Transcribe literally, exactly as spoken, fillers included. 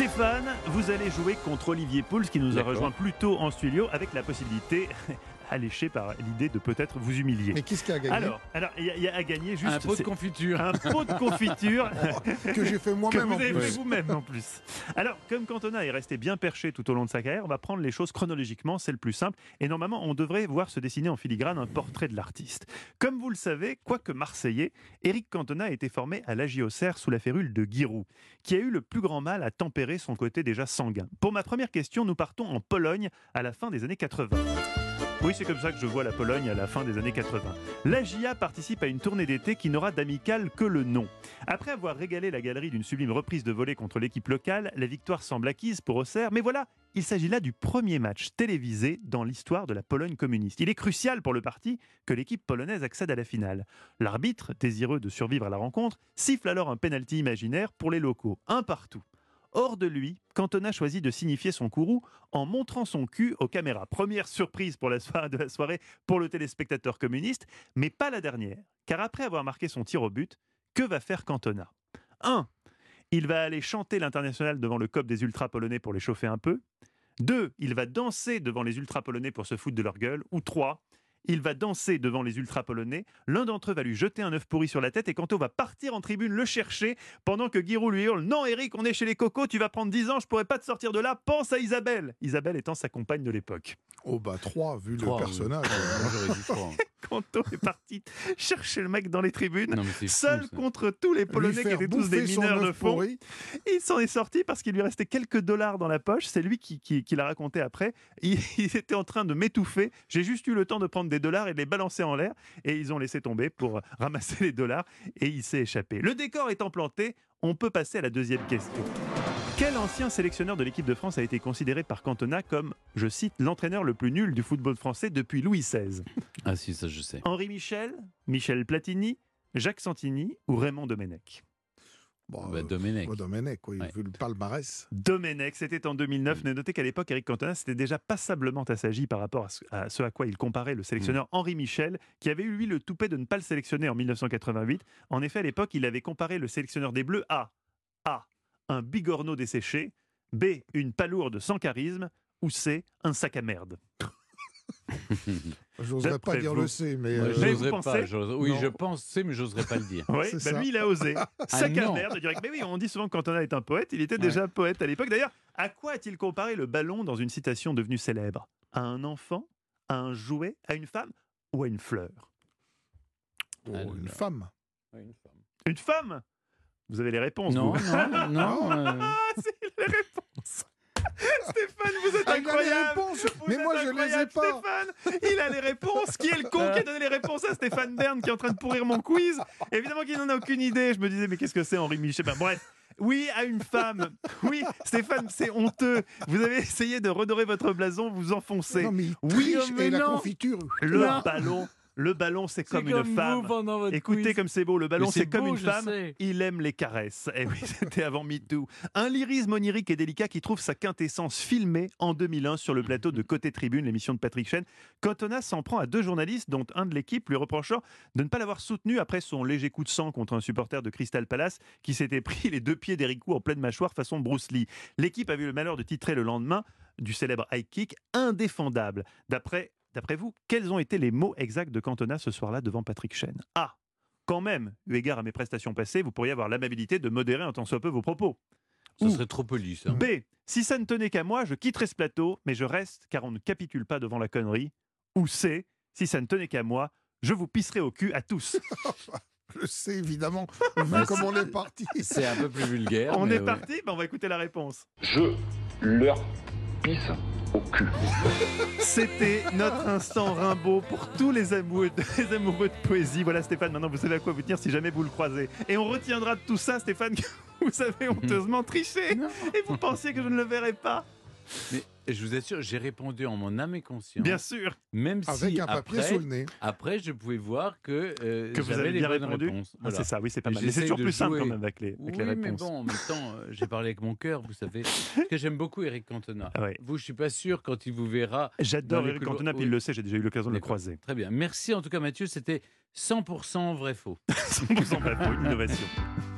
Stéphane, vous allez jouer contre Olivier Pouls qui nous a D'accord. rejoint plus tôt en studio avec la possibilité, alléchée par l'idée de peut-être vous humilier. Mais qu'est-ce qu'il y a à gagner? Alors, alors il y, a- il y a à gagner juste Un pot de c'est- confiture. un pot de confiture Que j'ai fait que moi-même vous en avez plus. fait vous-même en plus. Alors, comme Cantona est resté bien perché tout au long de sa carrière, on va prendre les choses chronologiquement, c'est le plus simple. Et normalement, on devrait voir se dessiner en filigrane un portrait de l'artiste. Comme vous le savez, quoique marseillais, Éric Cantona a été formé à l'A J Auxerre sous la férule de Giroud, qui a eu le plus grand mal à tempérer son côté déjà sanguin. Pour ma première question, nous partons en Pologne à la fin des années quatre-vingts. Oui, c'est comme ça que je vois la Pologne à la fin des années quatre-vingts. L'A J A participe à une tournée d'été qui n'aura d'amical que le nom. Après avoir régalé la galerie d'une sublime reprise de volée contre l'équipe locale, la victoire semble acquise pour Auxerre. Mais voilà, il s'agit là du premier match télévisé dans l'histoire de la Pologne communiste. Il est crucial pour le parti que l'équipe polonaise accède à la finale. L'arbitre, désireux de survivre à la rencontre, siffle alors un pénalty imaginaire pour les locaux, un partout. Hors de lui, Cantona choisit de signifier son courroux en montrant son cul aux caméras. Première surprise pour la soirée de la soirée pour le téléspectateur communiste, mais pas la dernière. Car après avoir marqué son tir au but, que va faire Cantona ? un. Il va aller chanter l'international devant le C O P des ultras polonais pour les chauffer un peu. deux. Il va danser devant les ultras polonais pour se foutre de leur gueule. Ou trois. Il va danser devant les ultras polonais. L'un d'entre eux va lui jeter un œuf pourri sur la tête et Canto va partir en tribune le chercher pendant que Giroud lui hurle « Non Eric, on est chez les cocos, tu vas prendre dix ans, je pourrais pas te sortir de là, pense à Isabelle !» Isabelle étant sa compagne de l'époque. Oh bah trois, vu Trois, le oui. personnage. Moi, j'aurais dit trois. Canto est parti chercher le mec dans les tribunes, Non, mais c'est fou, seul ça. contre tous les Polonais Lui qui faire étaient tous des bouffer son mineurs de œuf fond. pourri. Et il s'en est sorti parce qu'il lui restait quelques dollars dans la poche. C'est lui qui, qui, qui l'a raconté après. Il, il était en train de m'étouffer. J'ai juste eu le temps de prendre des dollars et de les balancer en l'air. Et ils ont laissé tomber pour ramasser les dollars. Et il s'est échappé. Le décor étant planté, on peut passer à la deuxième question. Quel ancien sélectionneur de l'équipe de France a été considéré par Cantona comme, je cite, l'entraîneur le plus nul du football français depuis Louis seize ? Ah si, ça je sais. Henri Michel, Michel Platini, Jacques Santini ou Raymond Domenech ? Bon, Bah, euh, Domenech. oh, Domenech, oui, Ouais. vu le palmarès. Domenech, c'était en deux mille neuf. Mais notez qu'à l'époque, Éric Cantona s'était déjà passablement assagi par rapport à ce, à ce à quoi il comparait le sélectionneur Henri Michel, qui avait eu lui le toupet de ne pas le sélectionner en mille neuf cent quatre-vingt-huit. En effet, à l'époque, il avait comparé le sélectionneur des Bleus à A. un bigorneau desséché, B. une palourde sans charisme, ou C. un sac à merde. J'oserais pas D'après dire vous. le C, mais... Moi, euh, Mais j'oserais vous pas. pensez j'oserais- Oui, Non. je pense, mais j'oserais pas le dire. Oui, C'est bah ça. lui, il a osé. Sac à non. merde, direct. Mais oui, on dit souvent que Cantona est un poète. Il était Ouais. déjà poète à l'époque. D'ailleurs, à quoi a-t-il comparé le ballon dans une citation devenue célèbre ? À un enfant ? À un jouet ? À une femme ? Ou à une fleur ? oh, Alors. une femme. Une femme ? Vous avez les réponses, Non, vous. non, non. euh, Ah, c'est les réponses. Stéphane, vous êtes Ah, il a les incroyable. réponses. Vous Mais êtes moi, je les ai incroyable, pas. Stéphane, il a les réponses. Qui est le con qui a donné les réponses à Stéphane Bern qui est en train de pourrir mon quiz ? Évidemment qu'il n'en a aucune idée. Je me disais, mais qu'est-ce que c'est Henri Michel ? Ben, bref. Oui, à une femme. Oui, Stéphane, c'est honteux. Vous avez essayé de redorer votre blason, vous enfoncez. Non, mais il Oui, triche, mais et la non. confiture. Le Non. ballon, le ballon, c'est c'est comme une vous femme. pendant votre Écoutez quiz. comme c'est beau, le ballon Mais c'est c'est comme beau, une je femme, sais. il aime les caresses. Et oui, c'était avant MeToo. Un lyrisme onirique et délicat qui trouve sa quintessence filmée en deux mille un sur le plateau de Côté Tribune, l'émission de Patrick Chen. Cantona s'en prend à deux journalistes, dont un de l'équipe lui reprochant de ne pas l'avoir soutenu après son léger coup de sang contre un supporter de Crystal Palace qui s'était pris les deux pieds d'Éric Roux en pleine mâchoire façon Bruce Lee. L'équipe a eu le malheur de titrer le lendemain du célèbre high kick indéfendable. D'après D'après vous, quels ont été les mots exacts de Cantona ce soir-là devant Patrick Chen ? A. Quand même, eu égard à mes prestations passées, vous pourriez avoir l'amabilité de modérer un tant soit peu vos propos. Ça Ou serait trop poli, ça. B. Si ça ne tenait qu'à moi, je quitterais ce plateau, mais je reste car on ne capitule pas devant la connerie. Ou C. Si ça ne tenait qu'à moi, je vous pisserai au cul à tous. Je sais, évidemment, vu Bah, comme on est parti. C'est un peu plus vulgaire. On mais est ouais. parti, ben on va écouter la réponse. Je leur pisse au cul. C'était notre instant Rimbaud pour tous les amoureux, de, les amoureux de poésie. Voilà Stéphane, maintenant vous savez à quoi vous tenir si jamais vous le croisez. Et on retiendra de tout ça, Stéphane, que vous avez honteusement triché. Non. Et vous pensiez que je ne le verrais pas. Mais je vous assure, j'ai répondu en mon âme et conscience. Bien sûr. Même Avec si un papier après, sous le nez. après, je pouvais voir que, euh, Que vous j'avais avez les bien bonnes répondu. réponses. Ah, Voilà. c'est ça, oui, c'est pas Et mal. Mais c'est j'essaye toujours de plus simple jouer. quand même avec les, avec Oui, les mais réponses. bon, en même temps, euh, j'ai parlé avec mon cœur, vous savez. Parce que j'aime beaucoup Éric Cantona. Ah ouais. Vous, je suis pas sûr quand il vous verra. J'adore dans les Eric couloirs- Cantona, puis oui. il le sait, j'ai déjà eu l'occasion de le D'accord. croiser. Très bien. Merci en tout cas, Mathieu. C'était cent pour cent vrai-faux. cent pour cent vrai, pour une innovation.